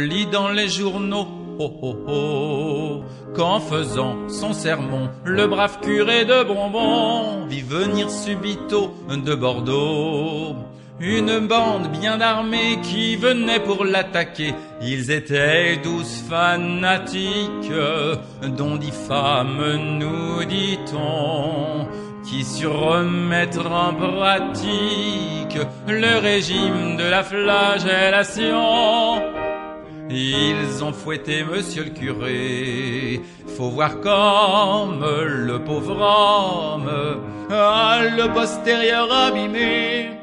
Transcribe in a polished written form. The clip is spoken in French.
lit dans les journaux, oh oh oh, qu'en faisant son sermon, le brave curé de Bonbon vit venir subito de Bordeaux une bande bien armée qui venait pour l'attaquer. Ils étaient 12 fanatiques, dont 10 femmes, nous dit-on, qui surent remettre en pratique le régime de la flagellation. Ils ont fouetté monsieur le curé, faut voir comme le pauvre homme a le postérieur abîmé.